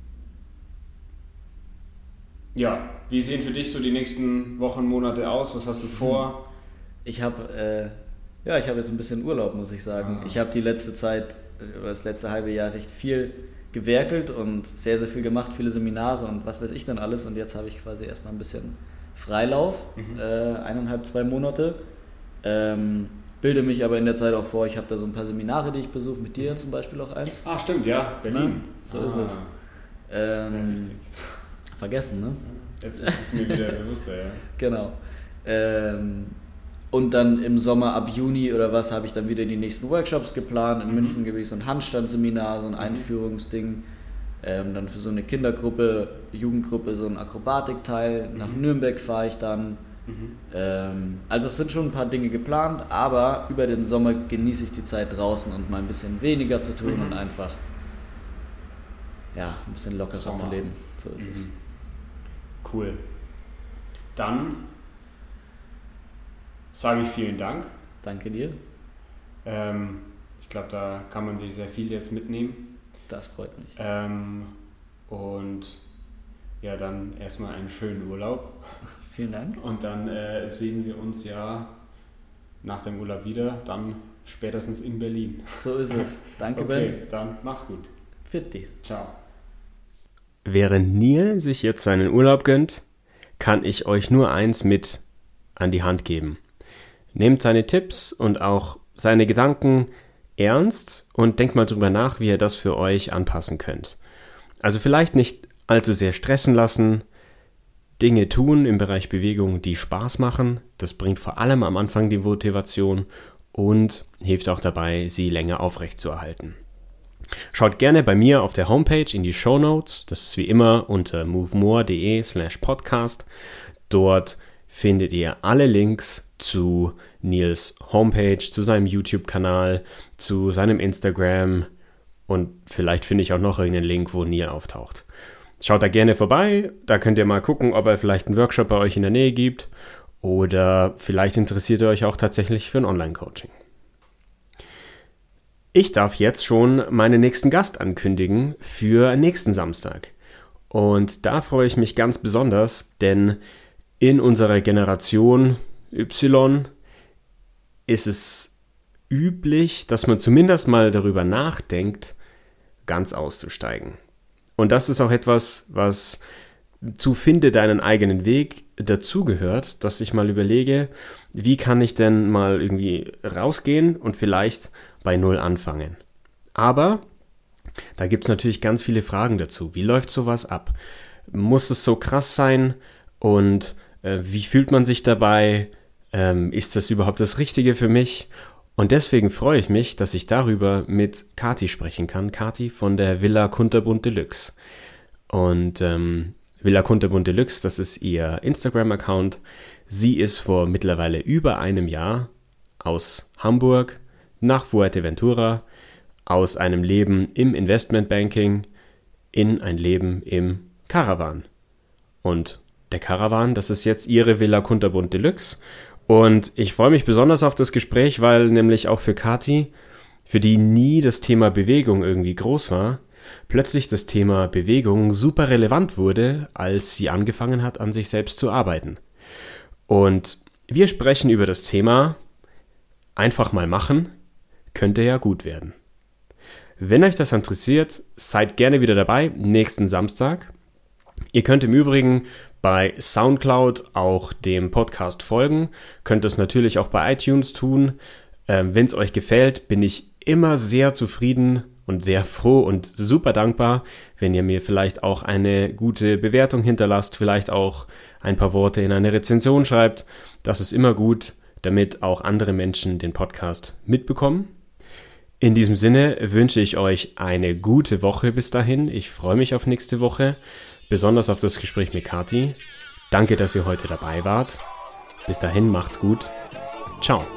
ja, wie sehen für dich so die nächsten Wochen, Monate aus? Was hast du vor? Ich habe äh, ja, ich habe jetzt ein bisschen Urlaub, muss ich sagen. Ah. Ich habe die letzte Zeit, oder das letzte halbe Jahr recht viel gewerkelt und sehr, sehr viel gemacht, viele Seminare und was weiß ich dann alles und jetzt habe ich quasi erstmal ein bisschen Freilauf, mhm. äh, eineinhalb, zwei Monate. Ähm, bilde mich aber in der Zeit auch vor, ich habe da so ein paar Seminare, die ich besuche, mit dir zum Beispiel auch eins. Ah, stimmt, ja, Berlin. Ja, so ah. ist es. Ähm, ja, richtig. Vergessen, ne? Jetzt ist es mir wieder bewusster, ja. Genau. Ähm, und dann im Sommer ab Juni oder was habe ich dann wieder die nächsten Workshops geplant. In mhm. München gebe ich so ein Handstandseminar, so ein mhm. Einführungsding. Ähm, dann für so eine Kindergruppe, Jugendgruppe so ein Akrobatikteil. Mhm. Nach Nürnberg fahre ich dann. Mhm. Ähm, also es sind schon ein paar Dinge geplant, aber über den Sommer genieße ich die Zeit draußen und mal ein bisschen weniger zu tun mhm. und einfach ja, ein bisschen lockerer Sommer. Zu leben. So ist mhm. es. Cool. Dann sage ich vielen Dank. Danke dir. Ähm, ich glaube, da kann man sich sehr viel jetzt mitnehmen. Das freut mich. Ähm, Und ja, dann erstmal einen schönen Urlaub. Vielen Dank. Und dann äh, sehen wir uns ja nach dem Urlaub wieder, dann spätestens in Berlin. So ist es. Danke, okay, Ben. Okay, dann mach's gut. Fitti. Ciao. Während Neil sich jetzt seinen Urlaub gönnt, kann ich euch nur eins mit an die Hand geben. Nehmt seine Tipps und auch seine Gedanken ernst und denkt mal drüber nach, wie ihr das für euch anpassen könnt. Also vielleicht nicht allzu sehr stressen lassen, Dinge tun im Bereich Bewegung, die Spaß machen. Das bringt vor allem am Anfang die Motivation und hilft auch dabei, sie länger aufrechtzuerhalten. Schaut gerne bei mir auf der Homepage in die Shownotes. Das ist wie immer unter movemore.de slash podcast. Dort findet ihr alle Links zu Nils Homepage, zu seinem YouTube-Kanal, zu seinem Instagram und vielleicht finde ich auch noch irgendeinen Link, wo Neil auftaucht. Schaut da gerne vorbei, da könnt ihr mal gucken, ob er vielleicht einen Workshop bei euch in der Nähe gibt oder vielleicht interessiert ihr euch auch tatsächlich für ein Online-Coaching. Ich darf jetzt schon meinen nächsten Gast ankündigen für nächsten Samstag. Und da freue ich mich ganz besonders, denn in unserer Generation Y ist es üblich, dass man zumindest mal darüber nachdenkt, ganz auszusteigen. Und das ist auch etwas, was zu Finde deinen eigenen Weg dazugehört, dass ich mal überlege, wie kann ich denn mal irgendwie rausgehen und vielleicht bei Null anfangen. Aber da gibt es natürlich ganz viele Fragen dazu. Wie läuft sowas ab? Muss es so krass sein? Und äh, wie fühlt man sich dabei? Ähm, ist das überhaupt das Richtige für mich? Und deswegen freue ich mich, dass ich darüber mit Kati sprechen kann. Kati von der Villa Kunterbunt Deluxe. Und ähm, Villa Kunterbunt Deluxe, das ist ihr Instagram-Account. Sie ist vor mittlerweile über einem Jahr aus Hamburg nach Fuerteventura, aus einem Leben im Investmentbanking in ein Leben im Caravan. Und der Caravan, das ist jetzt ihre Villa Kunterbunt Deluxe. Und ich freue mich besonders auf das Gespräch, weil nämlich auch für Kati, für die nie das Thema Bewegung irgendwie groß war, plötzlich das Thema Bewegung super relevant wurde, als sie angefangen hat, an sich selbst zu arbeiten. Und wir sprechen über das Thema einfach mal machen, könnte ja gut werden. Wenn euch das interessiert, seid gerne wieder dabei, nächsten Samstag. Ihr könnt im Übrigen bei Soundcloud auch dem Podcast folgen, könnt es natürlich auch bei iTunes tun. Ähm, wenn es euch gefällt, bin ich immer sehr zufrieden und sehr froh und super dankbar, wenn ihr mir vielleicht auch eine gute Bewertung hinterlasst, vielleicht auch ein paar Worte in eine Rezension schreibt. Das ist immer gut, damit auch andere Menschen den Podcast mitbekommen. In diesem Sinne wünsche ich euch eine gute Woche bis dahin. Ich freue mich auf nächste Woche, besonders auf das Gespräch mit Kati. Danke, dass ihr heute dabei wart. Bis dahin, macht's gut. Ciao.